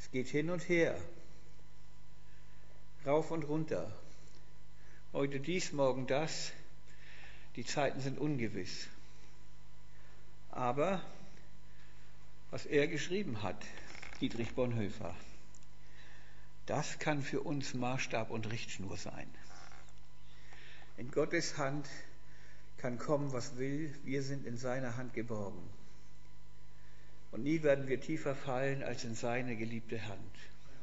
Es geht hin und her, rauf und runter. Heute dies, morgen das. Die Zeiten sind ungewiss. Aber was er geschrieben hat, Dietrich Bonhoeffer, das kann für uns Maßstab und Richtschnur sein. In Gottes Hand kann kommen, was will. Wir sind in seiner Hand geborgen. Und nie werden wir tiefer fallen als in seine geliebte Hand.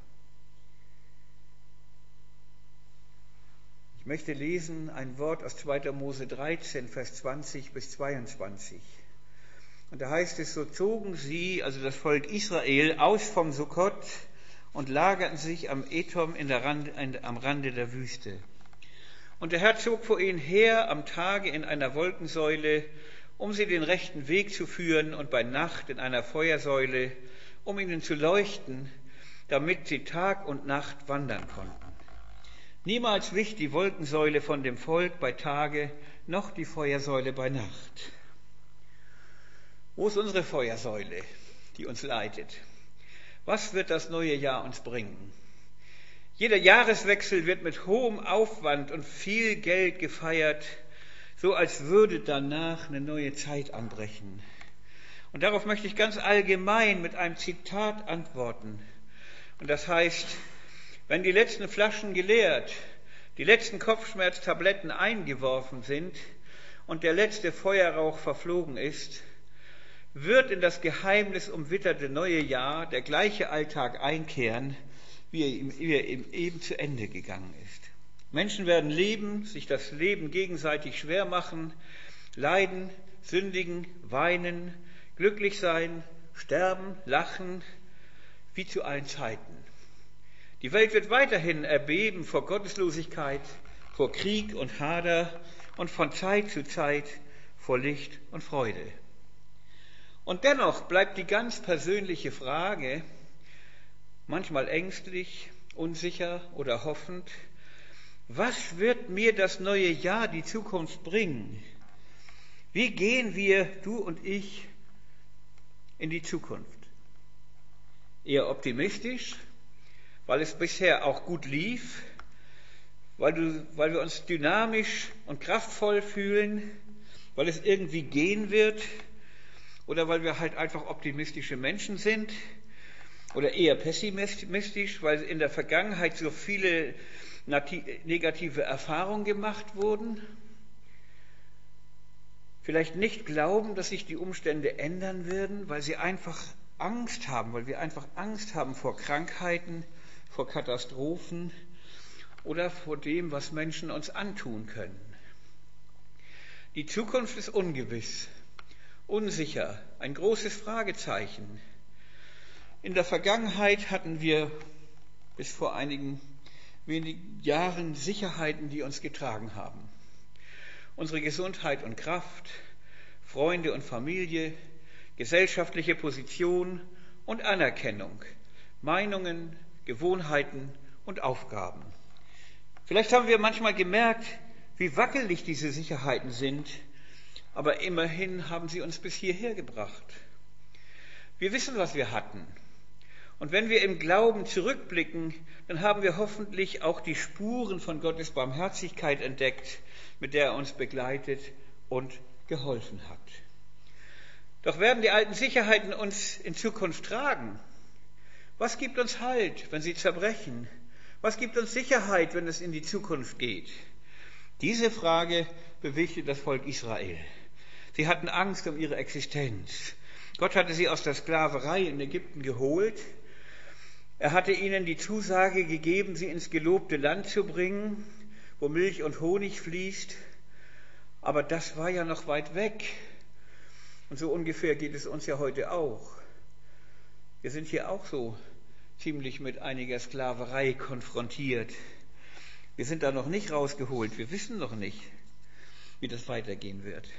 Ich möchte lesen ein Wort aus 2. Mose 13, Vers 20 bis 22. Und da heißt es, so zogen sie, also das Volk Israel, aus vom Sukkot und lagerten sich am Etom am Rande der Wüste. Und der Herr zog vor ihnen her am Tage in einer Wolkensäule, um sie den rechten Weg zu führen, und bei Nacht in einer Feuersäule, um ihnen zu leuchten, damit sie Tag und Nacht wandern konnten. Niemals wich die Wolkensäule von dem Volk bei Tage, noch die Feuersäule bei Nacht. Wo ist unsere Feuersäule, die uns leitet? Was wird das neue Jahr uns bringen? Jeder Jahreswechsel wird mit hohem Aufwand und viel Geld gefeiert, so als würde danach eine neue Zeit anbrechen. Und darauf möchte ich ganz allgemein mit einem Zitat antworten. Und das heißt, wenn die letzten Flaschen geleert, die letzten Kopfschmerztabletten eingeworfen sind und der letzte Feuerrauch verflogen ist, wird in das Geheimnis umwitterte neue Jahr der gleiche Alltag einkehren, wie er eben zu Ende gegangen ist. Menschen werden leben, sich das Leben gegenseitig schwer machen, leiden, sündigen, weinen, glücklich sein, sterben, lachen, wie zu allen Zeiten. Die Welt wird weiterhin erbeben vor Gotteslosigkeit, vor Krieg und Hader und von Zeit zu Zeit vor Licht und Freude. Und dennoch bleibt die ganz persönliche Frage, manchmal ängstlich, unsicher oder hoffend, was wird mir das neue Jahr, die Zukunft bringen? Wie gehen wir, du und ich, in die Zukunft? Eher optimistisch, weil es bisher auch gut lief, weil wir uns dynamisch und kraftvoll fühlen, weil es irgendwie gehen wird, oder weil wir halt einfach optimistische Menschen sind, oder eher pessimistisch, weil in der Vergangenheit so viele negative Erfahrungen gemacht wurden, vielleicht nicht glauben, dass sich die Umstände ändern werden, weil wir einfach Angst haben vor Krankheiten, vor Katastrophen oder vor dem, was Menschen uns antun können. Die Zukunft ist ungewiss, unsicher, ein großes Fragezeichen. In der Vergangenheit hatten wir bis vor einigen wenigen Jahren Sicherheiten, die uns getragen haben. Unsere Gesundheit und Kraft, Freunde und Familie, gesellschaftliche Position und Anerkennung, Meinungen, Gewohnheiten und Aufgaben. Vielleicht haben wir manchmal gemerkt, wie wackelig diese Sicherheiten sind, aber immerhin haben sie uns bis hierher gebracht. Wir wissen, was wir hatten. Und wenn wir im Glauben zurückblicken, dann haben wir hoffentlich auch die Spuren von Gottes Barmherzigkeit entdeckt, mit der er uns begleitet und geholfen hat. Doch werden die alten Sicherheiten uns in Zukunft tragen? Was gibt uns Halt, wenn sie zerbrechen? Was gibt uns Sicherheit, wenn es in die Zukunft geht? Diese Frage bewegte das Volk Israel. Sie hatten Angst um ihre Existenz. Gott hatte sie aus der Sklaverei in Ägypten geholt. Er hatte ihnen die Zusage gegeben, sie ins gelobte Land zu bringen, wo Milch und Honig fließt. Aber das war ja noch weit weg. Und so ungefähr geht es uns ja heute auch. Wir sind hier auch so ziemlich mit einiger Sklaverei konfrontiert. Wir sind da noch nicht rausgeholt. Wir wissen noch nicht, wie das weitergehen wird.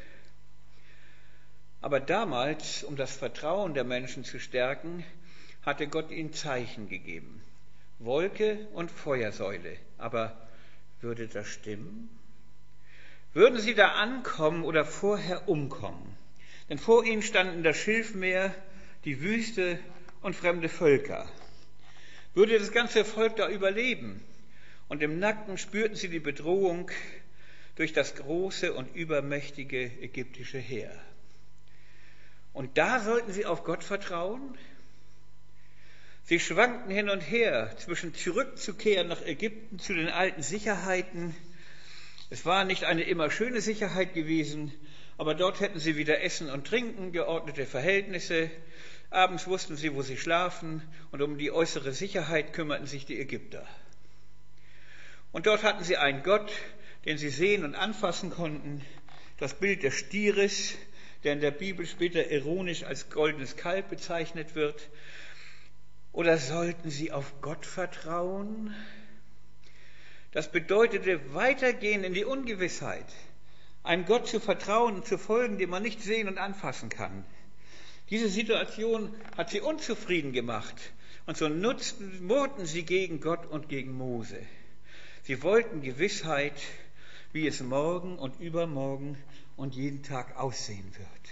Aber damals, um das Vertrauen der Menschen zu stärken, hatte Gott ihnen Zeichen gegeben. Wolke und Feuersäule. Aber würde das stimmen? Würden sie da ankommen oder vorher umkommen? Denn vor ihnen standen das Schilfmeer, die Wüste und fremde Völker. würde das ganze Volk da überleben. Und im Nacken spürten sie die Bedrohung durch das große und übermächtige ägyptische Heer. Und da sollten sie auf Gott vertrauen? Sie schwankten hin und her zwischen zurückzukehren nach Ägypten zu den alten Sicherheiten. Es war nicht eine immer schöne Sicherheit gewesen, aber dort hätten sie wieder Essen und Trinken, geordnete Verhältnisse. Abends wussten sie, wo sie schlafen, und um die äußere Sicherheit kümmerten sich die Ägypter. Und dort hatten sie einen Gott, den sie sehen und anfassen konnten, das Bild des Stieres, der in der Bibel später ironisch als goldenes Kalb bezeichnet wird. Oder sollten sie auf Gott vertrauen? Das bedeutete weitergehen in die Ungewissheit, einem Gott zu vertrauen und zu folgen, den man nicht sehen und anfassen kann. Diese Situation hat sie unzufrieden gemacht, und so murrten sie gegen Gott und gegen Mose. Sie wollten Gewissheit, wie es morgen und übermorgen und jeden Tag aussehen wird.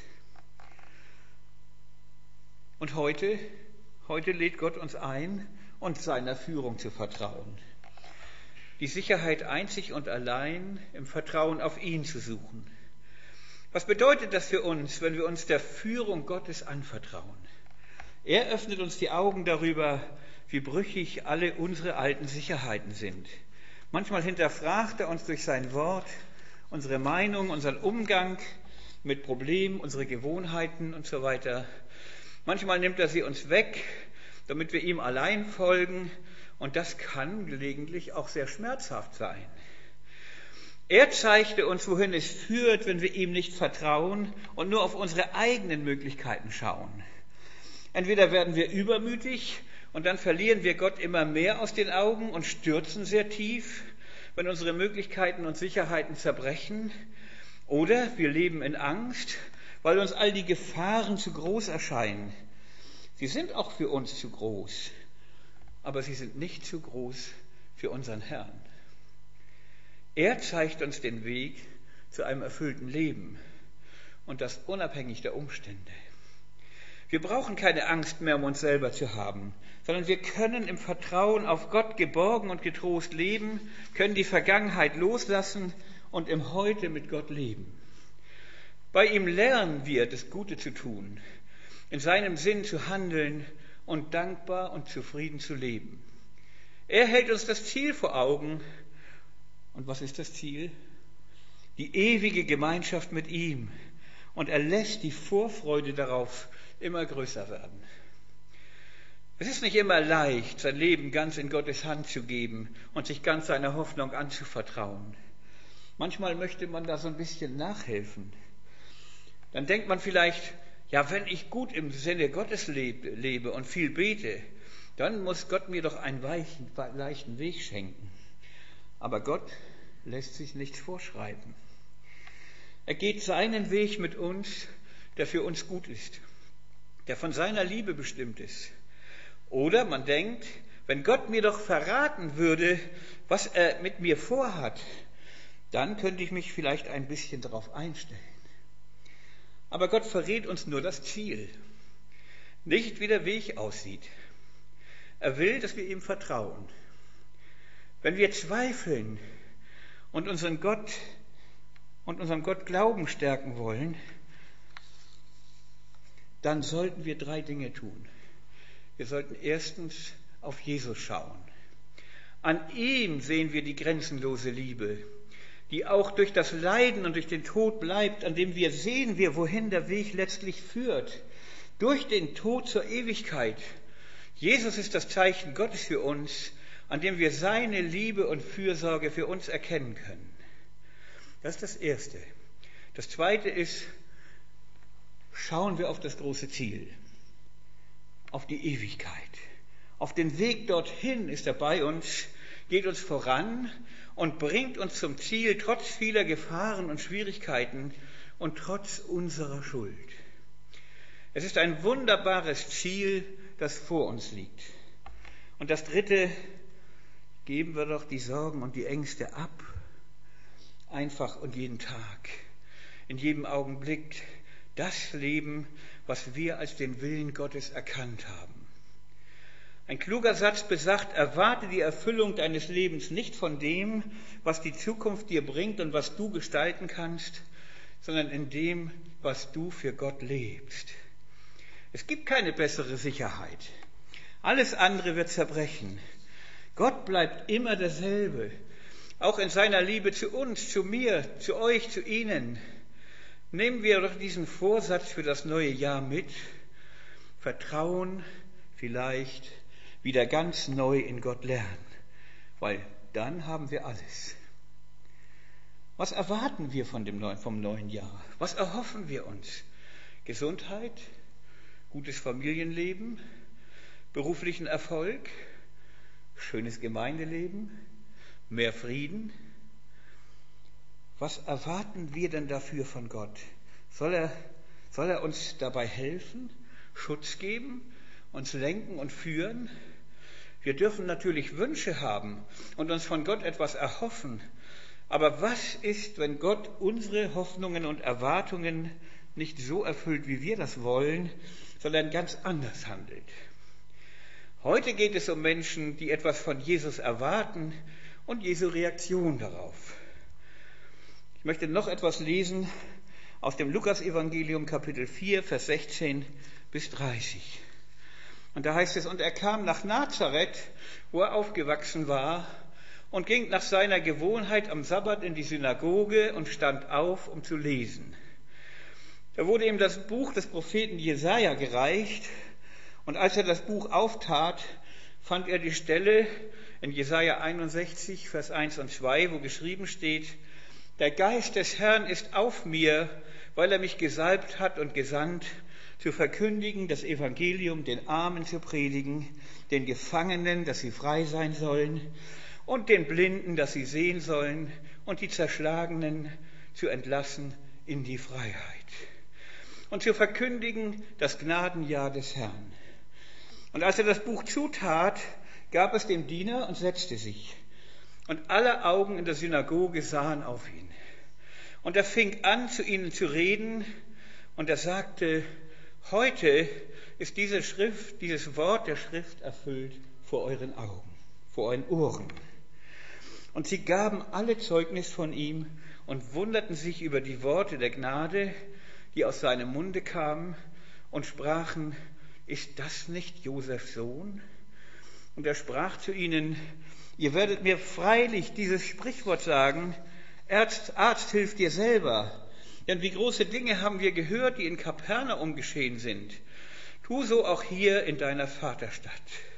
Und heute lädt Gott uns ein, uns seiner Führung zu vertrauen. Die Sicherheit einzig und allein im Vertrauen auf ihn zu suchen. Was bedeutet das für uns, wenn wir uns der Führung Gottes anvertrauen? Er öffnet uns die Augen darüber, wie brüchig alle unsere alten Sicherheiten sind. Manchmal hinterfragt er uns durch sein Wort, unsere Meinung, unseren Umgang mit Problemen, unsere Gewohnheiten und so weiter. Manchmal nimmt er sie uns weg, damit wir ihm allein folgen, und das kann gelegentlich auch sehr schmerzhaft sein. Er zeigte uns, wohin es führt, wenn wir ihm nicht vertrauen und nur auf unsere eigenen Möglichkeiten schauen. Entweder werden wir übermütig und dann verlieren wir Gott immer mehr aus den Augen und stürzen sehr tief, wenn unsere Möglichkeiten und Sicherheiten zerbrechen. Oder wir leben in Angst, weil uns all die Gefahren zu groß erscheinen. Sie sind auch für uns zu groß, aber sie sind nicht zu groß für unseren Herrn. Er zeigt uns den Weg zu einem erfüllten Leben, und das unabhängig der Umstände. Wir brauchen keine Angst mehr, um uns selber zu haben, sondern wir können im Vertrauen auf Gott geborgen und getrost leben, können die Vergangenheit loslassen und im Heute mit Gott leben. Bei ihm lernen wir, das Gute zu tun, in seinem Sinn zu handeln und dankbar und zufrieden zu leben. Er hält uns das Ziel vor Augen. Und was ist das Ziel? Die ewige Gemeinschaft mit ihm. Und er lässt die Vorfreude darauf immer größer werden. Es ist nicht immer leicht, sein Leben ganz in Gottes Hand zu geben und sich ganz seiner Hoffnung anzuvertrauen. Manchmal möchte man da so ein bisschen nachhelfen. Dann denkt man vielleicht, ja, wenn ich gut im Sinne Gottes lebe und viel bete, dann muss Gott mir doch einen leichten Weg schenken. Aber Gott lässt sich nichts vorschreiben. Er geht seinen Weg mit uns, der für uns gut ist, der von seiner Liebe bestimmt ist. Oder man denkt, wenn Gott mir doch verraten würde, was er mit mir vorhat, dann könnte ich mich vielleicht ein bisschen darauf einstellen. Aber Gott verrät uns nur das Ziel, nicht wie der Weg aussieht. Er will, dass wir ihm vertrauen. Wenn wir zweifeln und unserem Gott Glauben stärken wollen, dann sollten wir 3 Dinge tun. Wir sollten erstens auf Jesus schauen. An ihm sehen wir die grenzenlose Liebe, die auch durch das Leiden und durch den Tod bleibt, an dem wir sehen, wohin der Weg letztlich führt. Durch den Tod zur Ewigkeit. Jesus ist das Zeichen Gottes für uns, an dem wir seine Liebe und Fürsorge für uns erkennen können. Das ist das Erste. Das Zweite ist, schauen wir auf das große Ziel, auf die Ewigkeit. Auf den Weg dorthin ist er bei uns, geht uns voran und bringt uns zum Ziel, trotz vieler Gefahren und Schwierigkeiten und trotz unserer Schuld. Es ist ein wunderbares Ziel, das vor uns liegt. Und das Dritte, geben wir doch die Sorgen und die Ängste ab, einfach und jeden Tag, in jedem Augenblick, das Leben, was wir als den Willen Gottes erkannt haben. Ein kluger Satz besagt, erwarte die Erfüllung deines Lebens nicht von dem, was die Zukunft dir bringt und was du gestalten kannst, sondern in dem, was du für Gott lebst. Es gibt keine bessere Sicherheit. Alles andere wird zerbrechen. Gott bleibt immer derselbe, auch in seiner Liebe zu uns, zu mir, zu euch, zu Ihnen. Nehmen wir doch diesen Vorsatz für das neue Jahr mit. Vertrauen, vielleicht wieder ganz neu in Gott lernen, weil dann haben wir alles. Was erwarten wir vom neuen Jahr? Was erhoffen wir uns? Gesundheit, gutes Familienleben, beruflichen Erfolg, schönes Gemeindeleben, mehr Frieden? Was erwarten wir denn dafür von Gott? Soll er uns dabei helfen, Schutz geben, uns lenken und führen? Wir dürfen natürlich Wünsche haben und uns von Gott etwas erhoffen. Aber was ist, wenn Gott unsere Hoffnungen und Erwartungen nicht so erfüllt, wie wir das wollen, sondern ganz anders handelt? Heute geht es um Menschen, die etwas von Jesus erwarten und Jesu Reaktion darauf. Ich möchte noch etwas lesen aus dem Lukas-Evangelium, Kapitel 4, Vers 16 bis 30. Und da heißt es, und er kam nach Nazareth, wo er aufgewachsen war, und ging nach seiner Gewohnheit am Sabbat in die Synagoge und stand auf, um zu lesen. Da wurde ihm das Buch des Propheten Jesaja gereicht, und als er das Buch auftat, fand er die Stelle in Jesaja 61, Vers 1 und 2, wo geschrieben steht, der Geist des Herrn ist auf mir, weil er mich gesalbt hat und gesandt, zu verkündigen, das Evangelium den Armen zu predigen, den Gefangenen, dass sie frei sein sollen, und den Blinden, dass sie sehen sollen, und die Zerschlagenen zu entlassen in die Freiheit. Und zu verkündigen das Gnadenjahr des Herrn. Und als er das Buch zutat, gab es dem Diener und setzte sich. Und alle Augen in der Synagoge sahen auf ihn. Und er fing an, zu ihnen zu reden, und er sagte, heute ist dieses Wort der Schrift erfüllt vor euren Augen, vor euren Ohren. Und sie gaben alle Zeugnis von ihm und wunderten sich über die Worte der Gnade, die aus seinem Munde kamen, und sprachen, ist das nicht Josefs Sohn? Und er sprach zu ihnen, ihr werdet mir freilich dieses Sprichwort sagen, Arzt hilft dir selber. Denn wie große Dinge haben wir gehört, die in Kapernaum geschehen sind. Tu so auch hier in deiner Vaterstadt.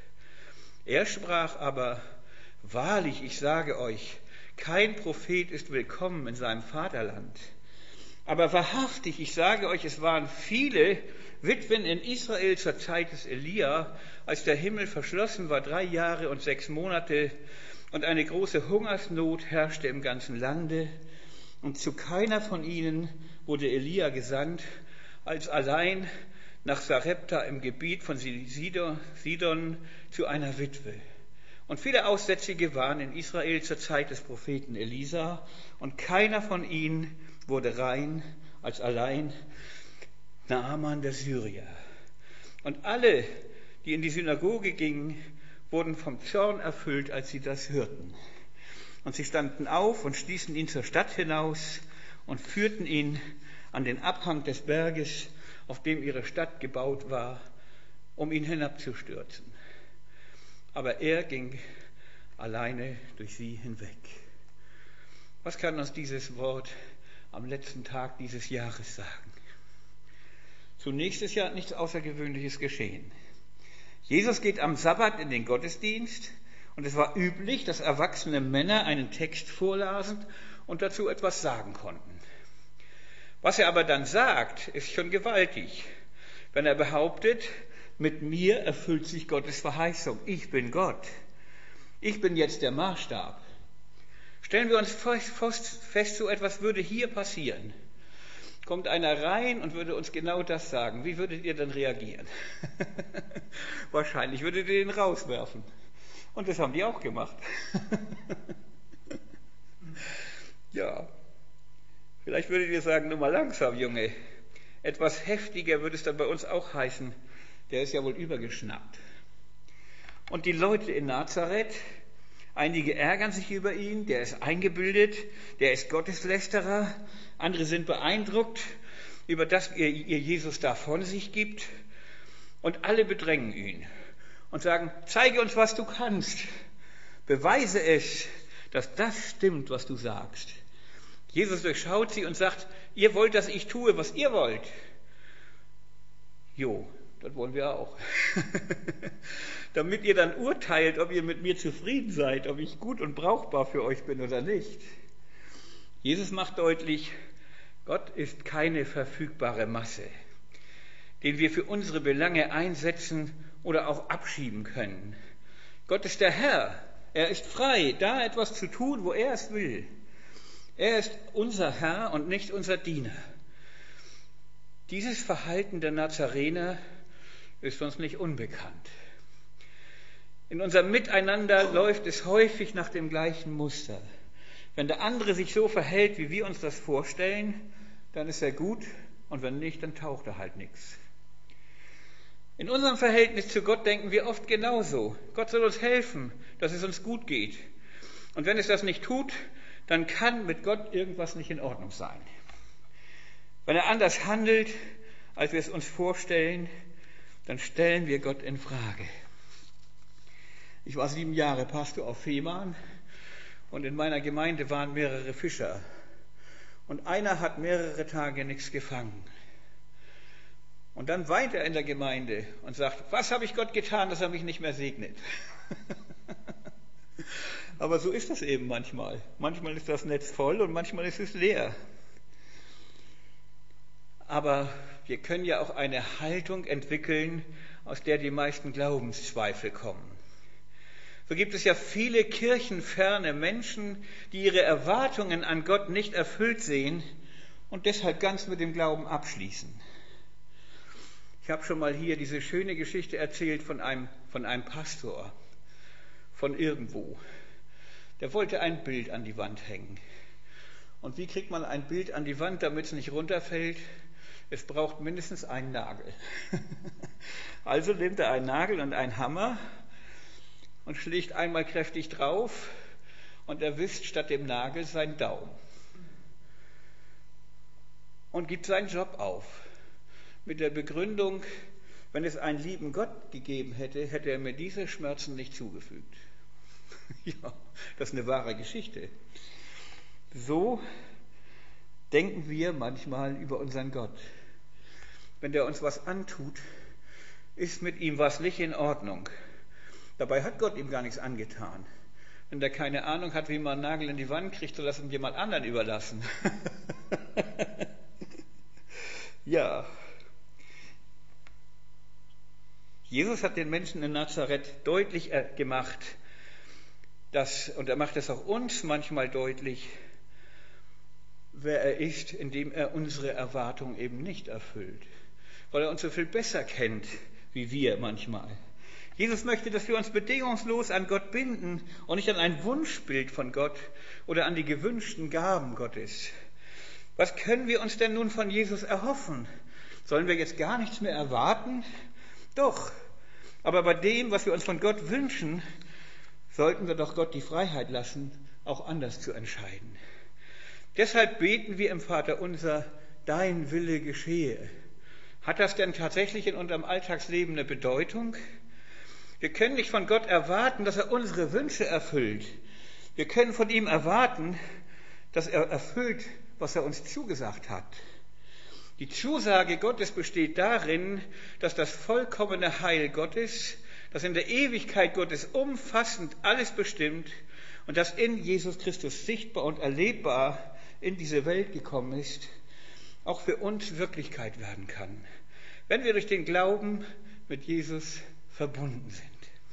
Er sprach aber, wahrlich, ich sage euch, kein Prophet ist willkommen in seinem Vaterland. Aber wahrhaftig, ich sage euch, es waren viele Witwen in Israel zur Zeit des Elia, als der Himmel verschlossen war 3 Jahre und 6 Monate und eine große Hungersnot herrschte im ganzen Lande. Und zu keiner von ihnen wurde Elia gesandt, als allein nach Sarepta im Gebiet von Sidon zu einer Witwe. Und viele Aussätzige waren in Israel zur Zeit des Propheten Elisa, und keiner von ihnen wurde rein, als allein Naaman der Syrier. Und alle, die in die Synagoge gingen, wurden vom Zorn erfüllt, als sie das hörten. Und sie standen auf und stießen ihn zur Stadt hinaus und führten ihn an den Abhang des Berges, auf dem ihre Stadt gebaut war, um ihn hinabzustürzen. Aber er ging alleine durch sie hinweg. Was kann uns dieses Wort am letzten Tag dieses Jahres sagen? Zunächst ist ja nichts Außergewöhnliches geschehen. Jesus geht am Sabbat in den Gottesdienst, und es war üblich, dass erwachsene Männer einen Text vorlasen und dazu etwas sagen konnten. Was er aber dann sagt, ist schon gewaltig, wenn er behauptet, mit mir erfüllt sich Gottes Verheißung. Ich bin Gott. Ich bin jetzt der Maßstab. Stellen wir uns fest, so etwas würde hier passieren. Kommt einer rein und würde uns genau das sagen. Wie würdet ihr dann reagieren? Wahrscheinlich würdet ihr ihn rauswerfen. Und das haben die auch gemacht. Ja, vielleicht würdet ihr sagen, nur mal langsam, Junge. Etwas heftiger würde es dann bei uns auch heißen, der ist ja wohl übergeschnappt. Und die Leute in Nazareth, einige ärgern sich über ihn, der ist eingebildet, der ist Gotteslästerer, andere sind beeindruckt über das, ihr Jesus da von sich gibt, und alle bedrängen ihn und sagen, zeige uns, was du kannst, beweise es, dass das stimmt, was du sagst. Jesus durchschaut sie und sagt, ihr wollt, dass ich tue, was ihr wollt. Jo, das wollen wir auch. Damit ihr dann urteilt, ob ihr mit mir zufrieden seid, ob ich gut und brauchbar für euch bin oder nicht. Jesus macht deutlich, Gott ist keine verfügbare Masse, den wir für unsere Belange einsetzen oder auch abschieben können. Gott ist der Herr. Er ist frei, da etwas zu tun, wo er es will. Er ist unser Herr und nicht unser Diener. Dieses Verhalten der Nazarener ist uns nicht unbekannt. In unserem Miteinander läuft es häufig nach dem gleichen Muster. Wenn der andere sich so verhält, wie wir uns das vorstellen, dann ist er gut, und wenn nicht, dann taucht er halt nichts. In unserem Verhältnis zu Gott denken wir oft genauso. Gott soll uns helfen, dass es uns gut geht. Und wenn es das nicht tut, dann kann mit Gott irgendwas nicht in Ordnung sein. Wenn er anders handelt, als wir es uns vorstellen, dann stellen wir Gott in Frage. Ich war 7 Jahre Pastor auf Fehmarn und in meiner Gemeinde waren mehrere Fischer. Und einer hat mehrere Tage nichts gefangen. Und dann weint er in der Gemeinde und sagt, was habe ich Gott getan, dass er mich nicht mehr segnet? Aber so ist das eben manchmal. Manchmal ist das Netz voll und manchmal ist es leer. Aber wir können ja auch eine Haltung entwickeln, aus der die meisten Glaubenszweifel kommen. So gibt es ja viele kirchenferne Menschen, die ihre Erwartungen an Gott nicht erfüllt sehen und deshalb ganz mit dem Glauben abschließen. Ich habe schon mal hier diese schöne Geschichte erzählt von einem Pastor von irgendwo. Der wollte ein Bild an die Wand hängen. Und wie kriegt man ein Bild an die Wand, damit es nicht runterfällt? Es braucht mindestens einen Nagel. Also nimmt er einen Nagel und einen Hammer und schlägt einmal kräftig drauf und erwischt statt dem Nagel seinen Daumen. Und gibt seinen Job auf. Mit der Begründung, wenn es einen lieben Gott gegeben hätte, hätte er mir diese Schmerzen nicht zugefügt. Ja, das ist eine wahre Geschichte. So denken wir manchmal über unseren Gott. Wenn der uns was antut, ist mit ihm was nicht in Ordnung. Dabei hat Gott ihm gar nichts angetan. Wenn der keine Ahnung hat, wie man einen Nagel in die Wand kriegt, soll das ihm jemand anderen überlassen. Ja. Jesus hat den Menschen in Nazareth deutlich gemacht, und er macht es auch uns manchmal deutlich, wer er ist, indem er unsere Erwartungen eben nicht erfüllt. Weil er uns so viel besser kennt, wie wir manchmal. Jesus möchte, dass wir uns bedingungslos an Gott binden und nicht an ein Wunschbild von Gott oder an die gewünschten Gaben Gottes. Was können wir uns denn nun von Jesus erhoffen? Sollen wir jetzt gar nichts mehr erwarten? Doch, aber bei dem, was wir uns von Gott wünschen, sollten wir doch Gott die Freiheit lassen, auch anders zu entscheiden. Deshalb beten wir im Vaterunser, dein Wille geschehe. Hat das denn tatsächlich in unserem Alltagsleben eine Bedeutung? Wir können nicht von Gott erwarten, dass er unsere Wünsche erfüllt. Wir können von ihm erwarten, dass er erfüllt, was er uns zugesagt hat. Die Zusage Gottes besteht darin, dass das vollkommene Heil Gottes, das in der Ewigkeit Gottes umfassend alles bestimmt und das in Jesus Christus sichtbar und erlebbar in diese Welt gekommen ist, auch für uns Wirklichkeit werden kann, wenn wir durch den Glauben mit Jesus verbunden sind.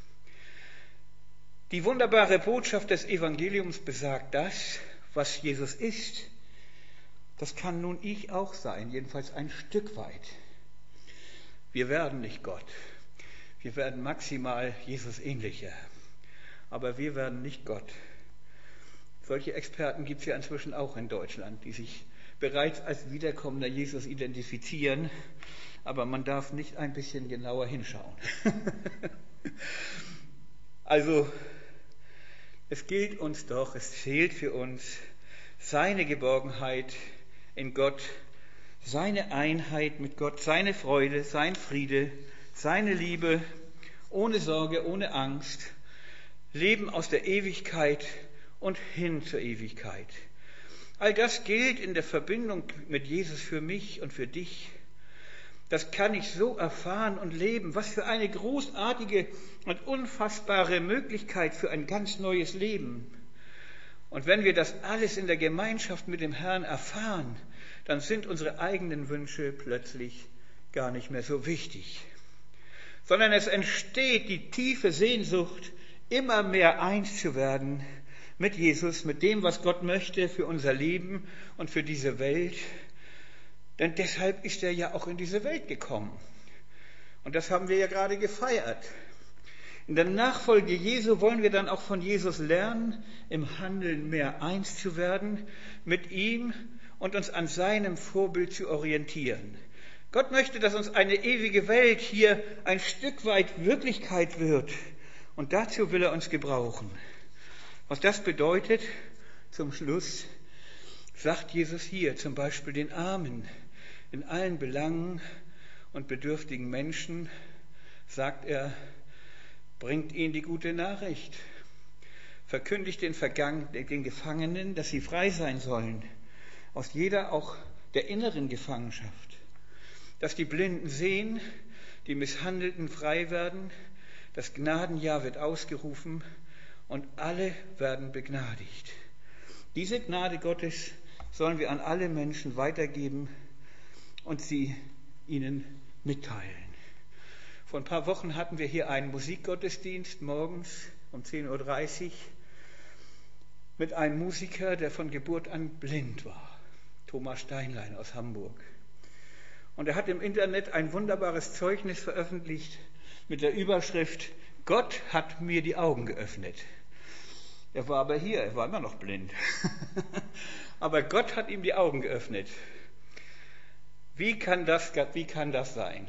Die wunderbare Botschaft des Evangeliums besagt, das, was Jesus ist, das kann nun ich auch sein, jedenfalls ein Stück weit. Wir werden nicht Gott. Wir werden maximal Jesus ähnlicher. Aber wir werden nicht Gott. Solche Experten gibt es ja inzwischen auch in Deutschland, die sich bereits als wiederkommender Jesus identifizieren. Aber man darf nicht ein bisschen genauer hinschauen. Also, es gilt uns doch, es zählt für uns seine Geborgenheit in Gott, seine Einheit mit Gott, seine Freude, sein Friede, seine Liebe, ohne Sorge, ohne Angst, Leben aus der Ewigkeit und hin zur Ewigkeit. All das gilt in der Verbindung mit Jesus für mich und für dich. Das kann ich so erfahren und leben. Was für eine großartige und unfassbare Möglichkeit für ein ganz neues Leben. Und wenn wir das alles in der Gemeinschaft mit dem Herrn erfahren, dann sind unsere eigenen Wünsche plötzlich gar nicht mehr so wichtig. Sondern es entsteht die tiefe Sehnsucht, immer mehr eins zu werden mit Jesus, mit dem, was Gott möchte für unser Leben und für diese Welt. Denn deshalb ist er ja auch in diese Welt gekommen. Und das haben wir ja gerade gefeiert. In der Nachfolge Jesu wollen wir dann auch von Jesus lernen, im Handeln mehr eins zu werden mit ihm und uns an seinem Vorbild zu orientieren. Gott möchte, dass uns eine ewige Welt hier ein Stück weit Wirklichkeit wird. Und dazu will er uns gebrauchen. Was das bedeutet, zum Schluss, sagt Jesus hier zum Beispiel den Armen, in allen Belangen und bedürftigen Menschen, sagt er, bringt ihnen die gute Nachricht, verkündigt den Gefangenen, dass sie frei sein sollen, aus jeder auch der inneren Gefangenschaft, dass die Blinden sehen, die Misshandelten frei werden, das Gnadenjahr wird ausgerufen und alle werden begnadigt. Diese Gnade Gottes sollen wir an alle Menschen weitergeben und sie ihnen mitteilen. Vor ein paar Wochen hatten wir hier einen Musikgottesdienst morgens um 10.30 Uhr mit einem Musiker, der von Geburt an blind war, Thomas Steinlein aus Hamburg. Und er hat im Internet ein wunderbares Zeugnis veröffentlicht mit der Überschrift, Gott hat mir die Augen geöffnet. Er war aber hier, er war immer noch blind. Aber Gott hat ihm die Augen geöffnet. Wie kann das sein?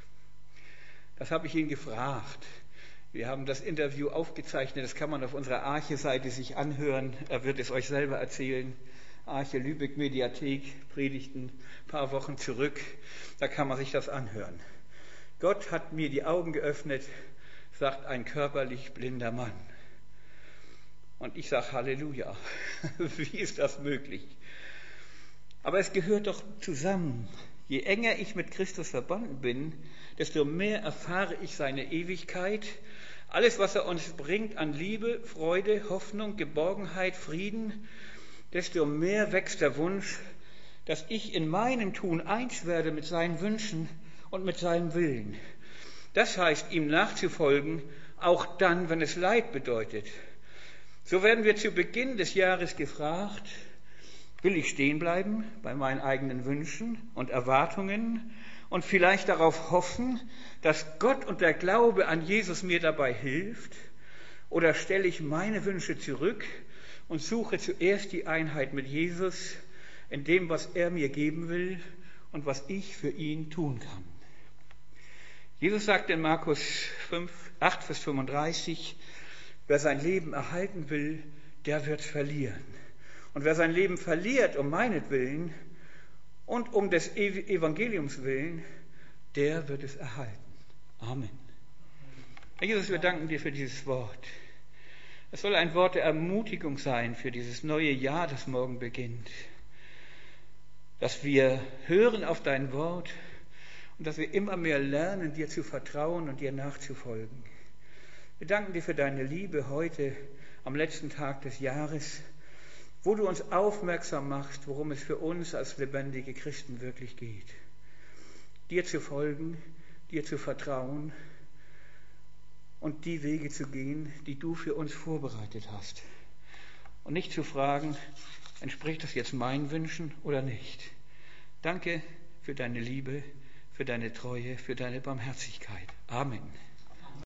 Das habe ich ihn gefragt. Wir haben das Interview aufgezeichnet, das kann man auf unserer Arche-Seite sich anhören. Er wird es euch selber erzählen. Arche Lübeck Mediathek, Predigten, ein paar Wochen zurück. Da kann man sich das anhören. Gott hat mir die Augen geöffnet, sagt ein körperlich blinder Mann. Und ich sage Halleluja. Wie ist das möglich? Aber es gehört doch zusammen. Je enger ich mit Christus verbunden bin, desto mehr erfahre ich seine Ewigkeit. Alles, was er uns bringt an Liebe, Freude, Hoffnung, Geborgenheit, Frieden, desto mehr wächst der Wunsch, dass ich in meinem Tun eins werde mit seinen Wünschen und mit seinem Willen. Das heißt, ihm nachzufolgen, auch dann, wenn es Leid bedeutet. So werden wir zu Beginn des Jahres gefragt, will ich stehen bleiben bei meinen eigenen Wünschen und Erwartungen und vielleicht darauf hoffen, dass Gott und der Glaube an Jesus mir dabei hilft? Oder stelle ich meine Wünsche zurück und suche zuerst die Einheit mit Jesus in dem, was er mir geben will und was ich für ihn tun kann? Jesus sagt in Markus 8, Vers 35, wer sein Leben erhalten will, der wird verlieren. Und wer sein Leben verliert um meinetwillen und um des Evangeliums willen, der wird es erhalten. Amen. Herr Jesus, wir danken dir für dieses Wort. Es soll ein Wort der Ermutigung sein für dieses neue Jahr, das morgen beginnt. Dass wir hören auf dein Wort und dass wir immer mehr lernen, dir zu vertrauen und dir nachzufolgen. Wir danken dir für deine Liebe heute am letzten Tag des Jahres, wo du uns aufmerksam machst, worum es für uns als lebendige Christen wirklich geht. Dir zu folgen, dir zu vertrauen und die Wege zu gehen, die du für uns vorbereitet hast. Und nicht zu fragen, entspricht das jetzt meinen Wünschen oder nicht? Danke für deine Liebe, für deine Treue, für deine Barmherzigkeit. Amen.